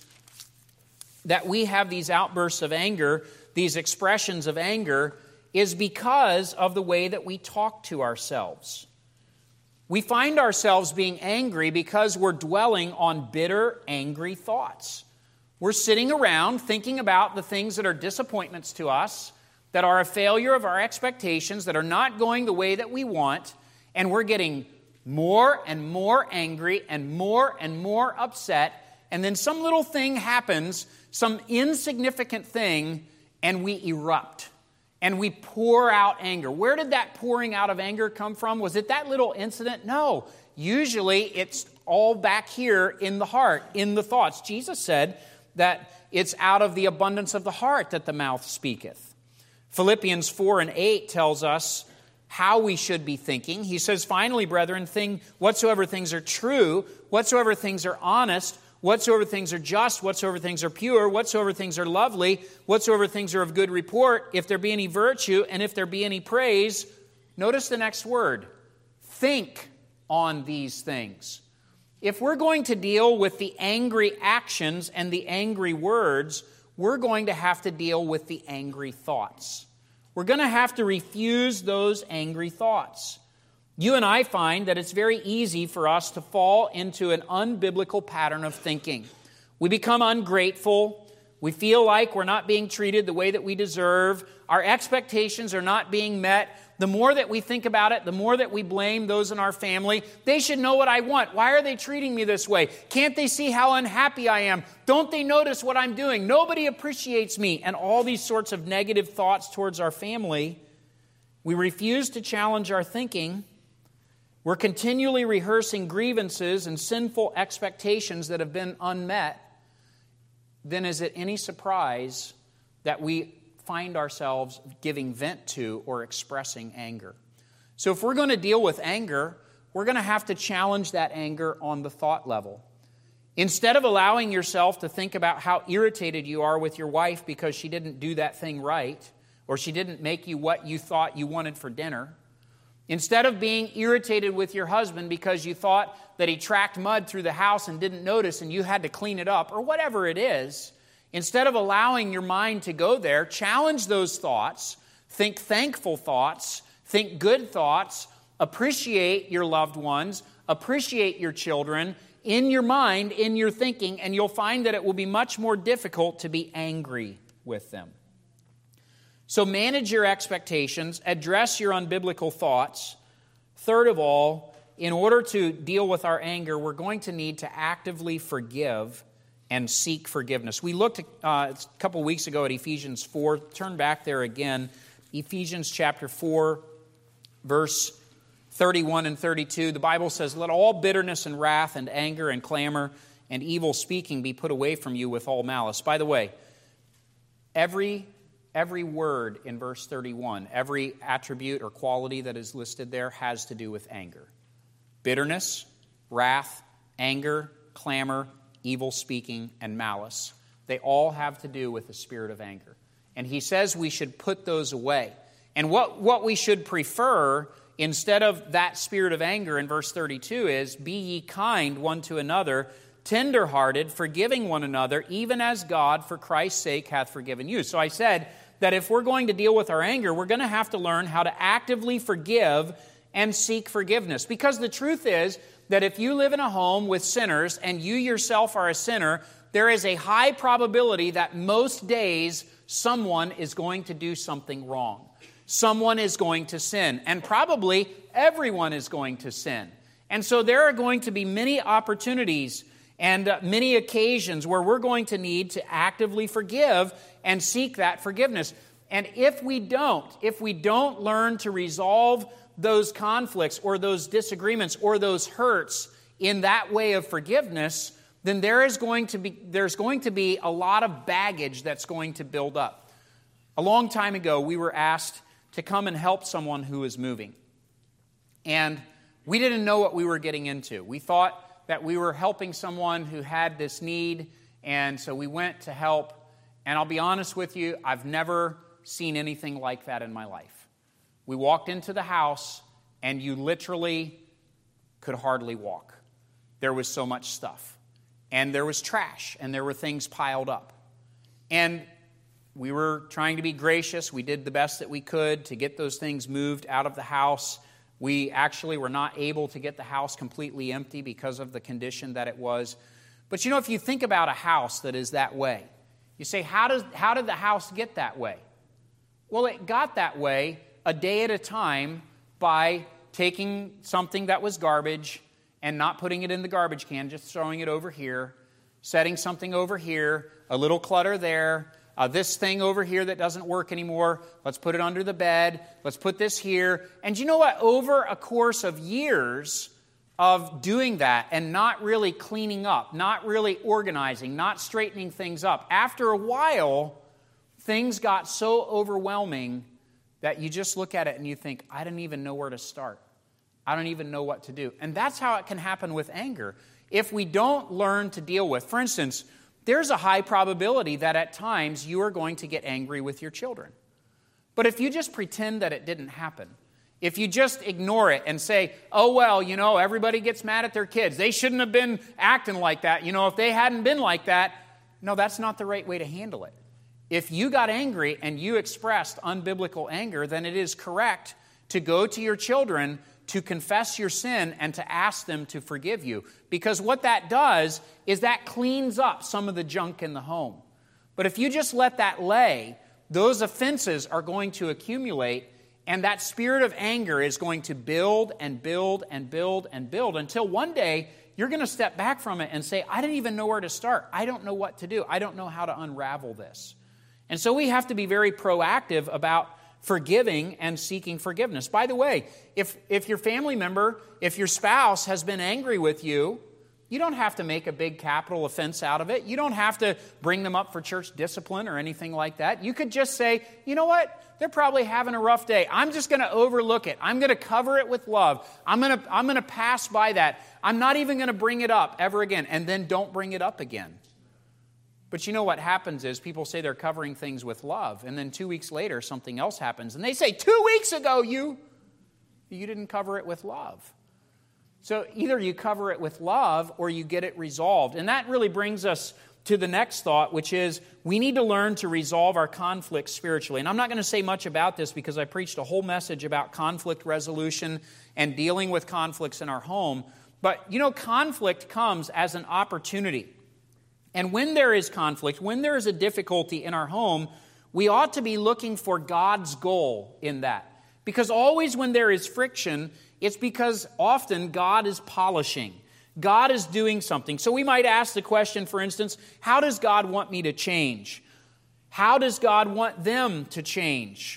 that we have these outbursts of anger, these expressions of anger, is because of the way that we talk to ourselves. We find ourselves being angry because we're dwelling on bitter, angry thoughts. We're sitting around thinking about the things that are disappointments to us, that are a failure of our expectations, that are not going the way that we want, and we're getting more and more angry and more and more upset, and then some little thing happens, some insignificant thing, and we erupt. And we pour out anger. Where did that pouring out of anger come from? Was it that little incident? No. Usually it's all back here in the heart, in the thoughts. Jesus said that it's out of the abundance of the heart that the mouth speaketh. Philippians four and eight tells us how we should be thinking. He says, finally, brethren, think whatsoever things are true, whatsoever things are honest, whatsoever things are just, whatsoever things are pure, whatsoever things are lovely, whatsoever things are of good report, if there be any virtue, and if there be any praise, notice the next word, think on these things. If we're going to deal with the angry actions and the angry words, we're going to have to deal with the angry thoughts. We're going to have to refuse those angry thoughts. You and I find that it's very easy for us to fall into an unbiblical pattern of thinking. We become ungrateful. We feel like we're not being treated the way that we deserve. Our expectations are not being met. The more that we think about it, the more that we blame those in our family. They should know what I want. Why are they treating me this way? Can't they see how unhappy I am? Don't they notice what I'm doing? Nobody appreciates me. And all these sorts of negative thoughts towards our family. We refuse to challenge our thinking. We're continually rehearsing grievances and sinful expectations that have been unmet. Then is it any surprise that we find ourselves giving vent to or expressing anger? So if we're going to deal with anger, we're going to have to challenge that anger on the thought level. Instead of allowing yourself to think about how irritated you are with your wife because she didn't do that thing right, or she didn't make you what you thought you wanted for dinner, instead of being irritated with your husband because you thought that he tracked mud through the house and didn't notice and you had to clean it up, or whatever it is, instead of allowing your mind to go there, challenge those thoughts, think thankful thoughts, think good thoughts, appreciate your loved ones, appreciate your children in your mind, in your thinking, and you'll find that it will be much more difficult to be angry with them. So manage your expectations, address your unbiblical thoughts. Third of all, in order to deal with our anger, we're going to need to actively forgive and seek forgiveness. We looked uh, a couple weeks ago at Ephesians four. Turn back there again. Ephesians chapter four, verse thirty-one and thirty-two. The Bible says, "Let all bitterness and wrath and anger and clamor and evil speaking be put away from you with all malice." By the way, every Every word in verse thirty-one, every attribute or quality that is listed there has to do with anger. Bitterness, wrath, anger, clamor, evil speaking, and malice. They all have to do with the spirit of anger. And he says we should put those away. And what, what we should prefer instead of that spirit of anger in verse thirty-two is, "Be ye kind one to another, tender-hearted, forgiving one another, even as God for Christ's sake hath forgiven you." So I said that if we're going to deal with our anger, we're going to have to learn how to actively forgive and seek forgiveness. Because the truth is that if you live in a home with sinners and you yourself are a sinner, there is a high probability that most days someone is going to do something wrong. Someone is going to sin, and probably everyone is going to sin. And so there are going to be many opportunities and uh, many occasions where we're going to need to actively forgive and seek that forgiveness. And if we don't, if we don't learn to resolve those conflicts or those disagreements or those hurts in that way of forgiveness, then there is going to be there's going to be a lot of baggage that's going to build up. A long time ago, we were asked to come and help someone who was moving. And we didn't know what we were getting into. We thought that we were helping someone who had this need, and so we went to help. And I'll be honest with you, I've never seen anything like that in my life. We walked into the house, and you literally could hardly walk. There was so much stuff. And there was trash, and there were things piled up. And we were trying to be gracious. We did the best that we could to get those things moved out of the house. We actually were not able to get the house completely empty because of the condition that it was. But you know, if you think about a house that is that way, you say, how does how did the house get that way? Well, it got that way a day at a time by taking something that was garbage and not putting it in the garbage can, just throwing it over here, setting something over here, a little clutter there, Uh, this thing over here that doesn't work anymore, let's put it under the bed. Let's put this here. And you know what? Over a course of years of doing that and not really cleaning up, not really organizing, not straightening things up, after a while, things got so overwhelming that you just look at it and you think, I don't even know where to start. I don't even know what to do. And that's how it can happen with anger. If we don't learn to deal with, for instance, there's a high probability that at times you are going to get angry with your children. But if you just pretend that it didn't happen, if you just ignore it and say, oh, well, you know, everybody gets mad at their kids. They shouldn't have been acting like that. You know, if they hadn't been like that. No, that's not the right way to handle it. If you got angry and you expressed unbiblical anger, then it is correct to go to your children, to confess your sin, and to ask them to forgive you. Because what that does is that cleans up some of the junk in the home. But if you just let that lay, those offenses are going to accumulate, and that spirit of anger is going to build and build and build and build until one day you're going to step back from it and say, I don't even know where to start. I don't know what to do. I don't know how to unravel this. And so we have to be very proactive about forgiving and seeking forgiveness. By the way, if, if your family member, if your spouse has been angry with you, you don't have to make a big capital offense out of it. You don't have to bring them up for church discipline or anything like that. You could just say, you know what? They're probably having a rough day. I'm just going to overlook it. I'm going to cover it with love. I'm going to, I'm going to pass by that. I'm not even going to bring it up ever again. And then don't bring it up again. But you know what happens is people say they're covering things with love. And then two weeks later, something else happens. And they say, two weeks ago, you, you didn't cover it with love. So either you cover it with love or you get it resolved. And that really brings us to the next thought, which is we need to learn to resolve our conflicts spiritually. And I'm not going to say much about this because I preached a whole message about conflict resolution and dealing with conflicts in our home. But, you know, conflict comes as an opportunity. And when there is conflict, when there is a difficulty in our home, we ought to be looking for God's goal in that. Because always when there is friction, it's because often God is polishing. God is doing something. So we might ask the question, for instance, how does God want me to change? How does God want them to change?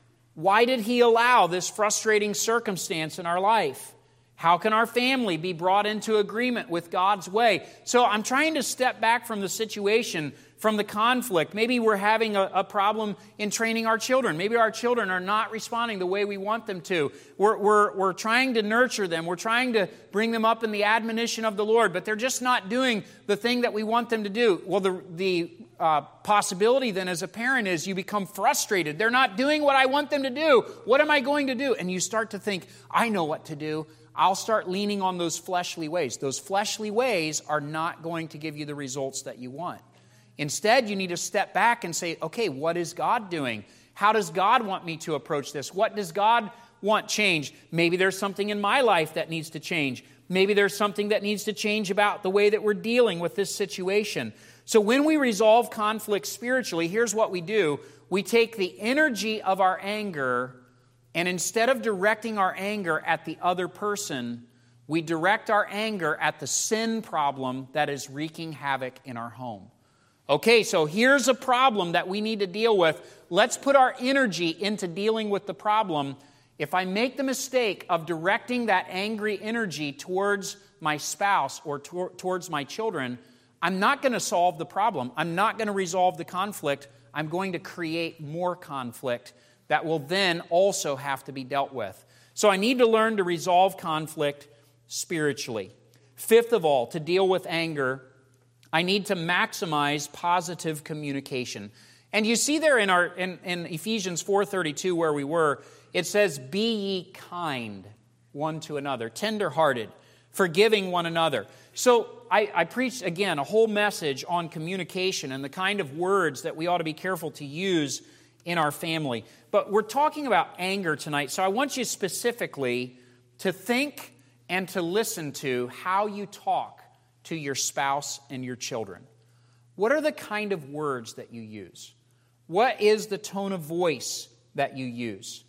Why did He allow this frustrating circumstance in our life? How can our family be brought into agreement with God's way? So I'm trying to step back from the situation, from the conflict. Maybe we're having a, a problem in training our children. Maybe our children are not responding the way we want them to. We're, we're, we're trying to nurture them. We're trying to bring them up in the admonition of the Lord, but they're just not doing the thing that we want them to do. Well, the, the uh, possibility then as a parent is you become frustrated. They're not doing what I want them to do. What am I going to do? And you start to think, I know what to do. I'll start leaning on those fleshly ways. Those fleshly ways are not going to give you the results that you want. Instead, you need to step back and say, okay, what is God doing? How does God want me to approach this? What does God want changed? Maybe there's something in my life that needs to change. Maybe there's something that needs to change about the way that we're dealing with this situation. So when we resolve conflict spiritually, here's what we do. We take the energy of our anger, and instead of directing our anger at the other person, we direct our anger at the sin problem that is wreaking havoc in our home. Okay, so here's a problem that we need to deal with. Let's put our energy into dealing with the problem. If I make the mistake of directing that angry energy towards my spouse or to- towards my children, I'm not going to solve the problem. I'm not going to resolve the conflict. I'm going to create more conflict that will then also have to be dealt with. So I need to learn to resolve conflict spiritually. Fifth of all, to deal with anger, I need to maximize positive communication. And you see there in our in, in Ephesians four thirty-two where we were, it says, be ye kind one to another, tenderhearted, forgiving one another. So I, I preached, again, a whole message on communication and the kind of words that we ought to be careful to use in our family. But we're talking about anger tonight, so I want you specifically to think and to listen to how you talk to your spouse and your children. What are the kind of words that you use? What is the tone of voice that you use?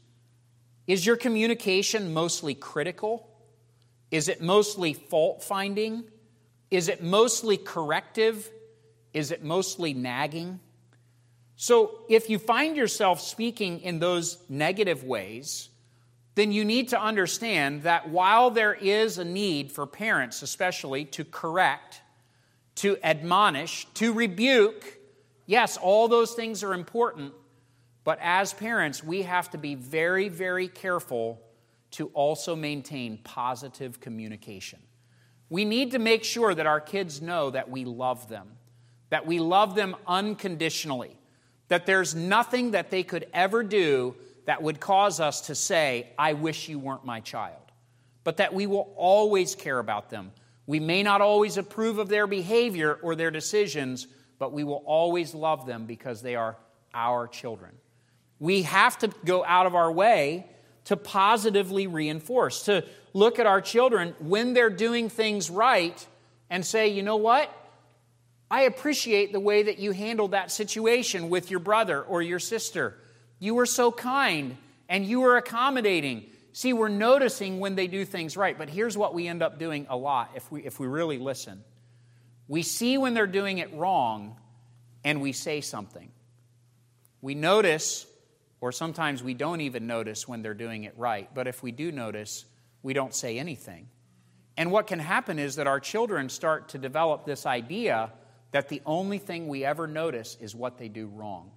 Is your communication mostly critical? Is it mostly fault-finding? Is it mostly corrective? Is it mostly nagging? So if you find yourself speaking in those negative ways, then you need to understand that while there is a need for parents especially to correct, to admonish, to rebuke, yes, all those things are important, But as parents, we have to be very, very careful to also maintain positive communication. We need to make sure that our kids know that we love them, that we love them unconditionally, that there's nothing that they could ever do that would cause us to say, I wish you weren't my child, but that we will always care about them. We may not always approve of their behavior or their decisions, but we will always love them because they are our children. We have to go out of our way to positively reinforce, to look at our children when they're doing things right and say, you know what? I appreciate the way that you handled that situation with your brother or your sister. You were so kind and you were accommodating. See, we're noticing when they do things right, but here's what we end up doing a lot if we if we really listen. We see when they're doing it wrong and we say something. We notice, or sometimes we don't even notice when they're doing it right, but if we do notice, we don't say anything. And what can happen is that our children start to develop this idea that the only thing we ever notice is what they do wrong.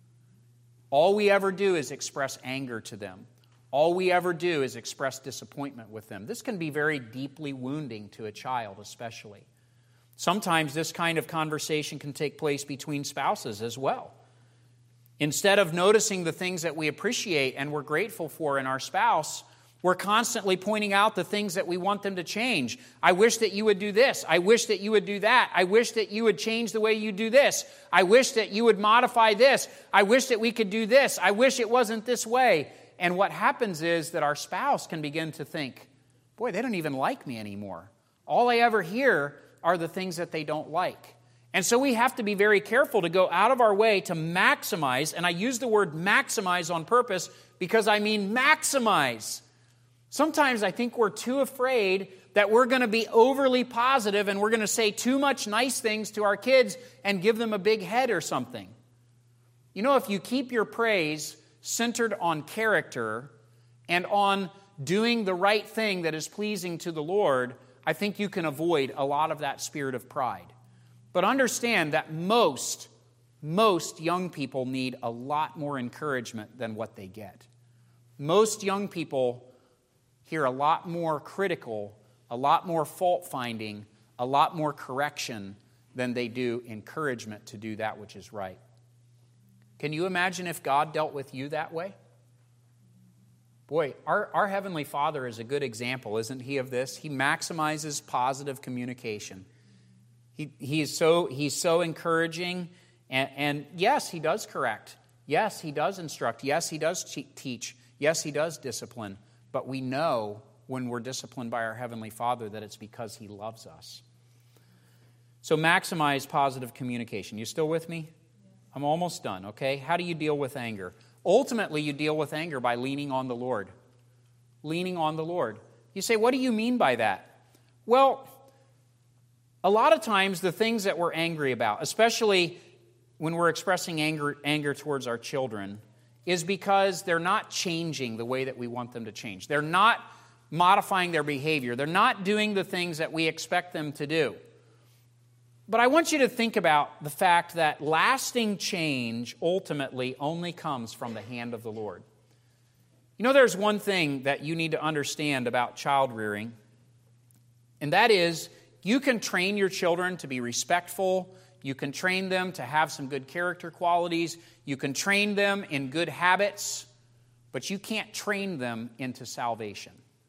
All we ever do is express anger to them. All we ever do is express disappointment with them. This can be very deeply wounding to a child, especially. Sometimes this kind of conversation can take place between spouses as well. Instead of noticing the things that we appreciate and we're grateful for in our spouse, we're constantly pointing out the things that we want them to change. I wish that you would do this. I wish that you would do that. I wish that you would change the way you do this. I wish that you would modify this. I wish that we could do this. I wish it wasn't this way. And what happens is that our spouse can begin to think, boy, they don't even like me anymore. All I ever hear are the things that they don't like. And so we have to be very careful to go out of our way to maximize, and I use the word maximize on purpose because I mean maximize. Sometimes I think we're too afraid that we're going to be overly positive and we're going to say too much nice things to our kids and give them a big head or something. You know, if you keep your praise centered on character and on doing the right thing that is pleasing to the Lord, I think you can avoid a lot of that spirit of pride. But understand that most, most young people need a lot more encouragement than what they get. Most young people hear a lot more critical, a lot more fault-finding, a lot more correction than they do encouragement to do that which is right. Can you imagine if God dealt with you that way? Boy, our, our Heavenly Father is a good example, isn't He, of this? He maximizes positive communication. He, he is so, he's so encouraging, and, and yes, He does correct. Yes, He does instruct. Yes, He does te- teach. Yes, He does discipline. But we know when we're disciplined by our Heavenly Father that it's because He loves us. So maximize positive communication. You still with me? I'm almost done, okay? How do you deal with anger? Ultimately, you deal with anger by leaning on the Lord. Leaning on the Lord. You say, what do you mean by that? Well, a lot of times the things that we're angry about, especially when we're expressing anger, anger towards our children, is because they're not changing the way that we want them to change. They're not modifying their behavior. They're not doing the things that we expect them to do. But I want you to think about the fact that lasting change ultimately only comes from the hand of the Lord. You know, there's one thing that you need to understand about child rearing, and that is you can train your children to be respectful. You can train them to have some good character qualities. You can train them in good habits, but you can't train them into salvation.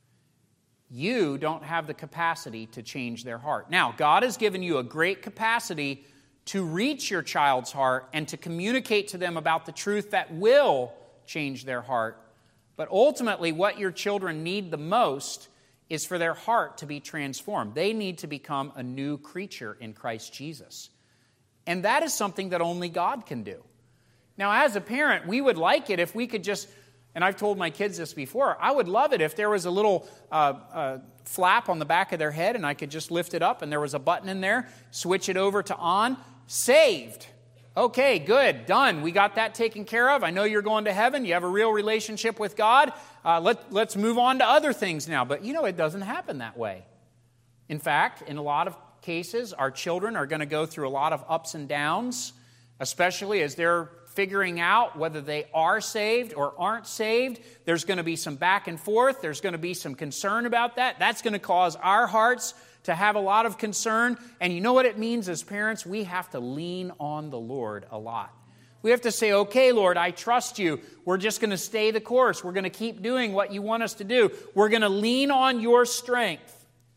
You don't have the capacity to change their heart. Now, God has given you a great capacity to reach your child's heart and to communicate to them about the truth that will change their heart. But ultimately, what your children need the most is for their heart to be transformed. They need to become a new creature in Christ Jesus. And that is something that only God can do. Now, as a parent, we would like it if we could just, and I've told my kids this before, I would love it if there was a little uh, uh, flap on the back of their head and I could just lift it up and there was a button in there, switch it over to on, saved. Okay, good, done. We got that taken care of. I know you're going to heaven. You have a real relationship with God. Uh, let, let's move on to other things now. But you know, it doesn't happen that way. In fact, in a lot of cases, our children are going to go through a lot of ups and downs, especially as they're figuring out whether they are saved or aren't saved. There's going to be some back and forth. There's going to be some concern about that. That's going to cause our hearts to have a lot of concern. And you know what it means as parents? We have to lean on the Lord a lot. We have to say, okay, Lord, I trust you. We're just going to stay the course. We're going to keep doing what you want us to do. We're going to lean on your strength.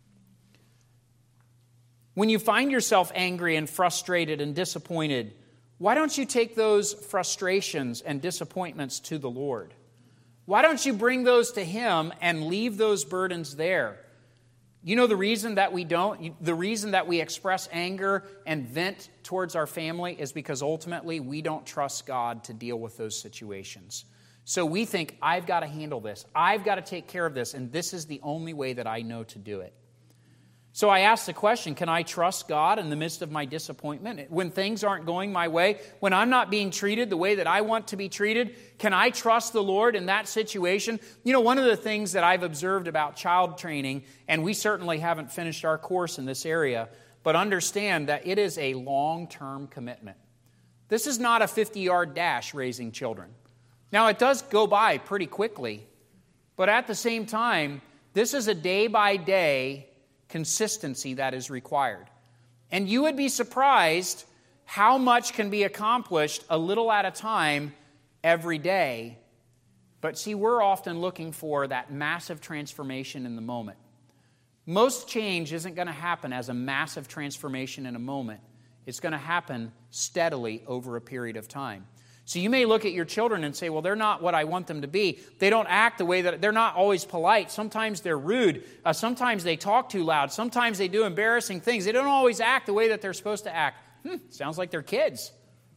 When you find yourself angry and frustrated and disappointed, why don't you take those frustrations and disappointments to the Lord? Why don't you bring those to Him and leave those burdens there? You know the reason that we don't, the reason that we express anger and vent towards our family is because ultimately we don't trust God to deal with those situations. So we think, I've got to handle this. I've got to take care of this, and this is the only way that I know to do it. So I ask the question, can I trust God in the midst of my disappointment? When things aren't going my way, when I'm not being treated the way that I want to be treated, can I trust the Lord in that situation? You know, one of the things that I've observed about child training, and we certainly haven't finished our course in this area, but understand that it is a long-term commitment. This is not a fifty-yard dash raising children. Now, it does go by pretty quickly, but at the same time, this is a day-by-day consistency that is required. And you would be surprised how much can be accomplished a little at a time every day. But see, we're often looking for that massive transformation in the moment. Most change isn't going to happen as a massive transformation in a moment. It's going to happen steadily over a period of time. So you may look at your children and say, well, they're not what I want them to be. They don't act the way that, they're not always polite. Sometimes they're rude. Uh, sometimes they talk too loud. Sometimes they do embarrassing things. They don't always act the way that they're supposed to act. Hmm, sounds like they're kids.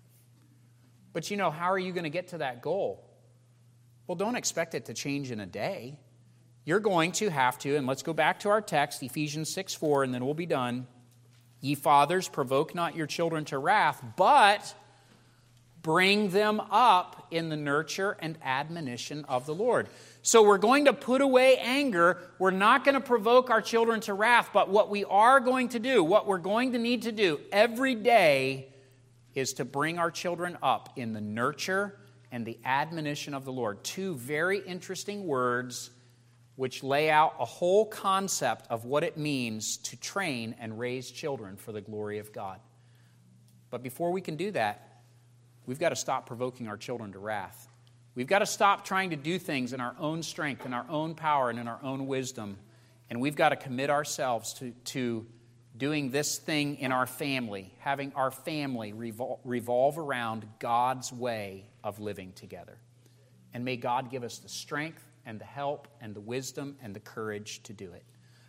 But you know, how are you going to get to that goal? Well, don't expect it to change in a day. You're going to have to, and let's go back to our text, Ephesians six four, and then we'll be done. Ye fathers, provoke not your children to wrath, but bring them up in the nurture and admonition of the Lord. So we're going to put away anger. We're not going to provoke our children to wrath. But what we are going to do, what we're going to need to do every day is to bring our children up in the nurture and the admonition of the Lord. Two very interesting words which lay out a whole concept of what it means to train and raise children for the glory of God. But before we can do that, we've got to stop provoking our children to wrath. We've got to stop trying to do things in our own strength, in our own power, and in our own wisdom. And we've got to commit ourselves to, to doing this thing in our family, having our family revol- revolve around God's way of living together. And may God give us the strength and the help and the wisdom and the courage to do it.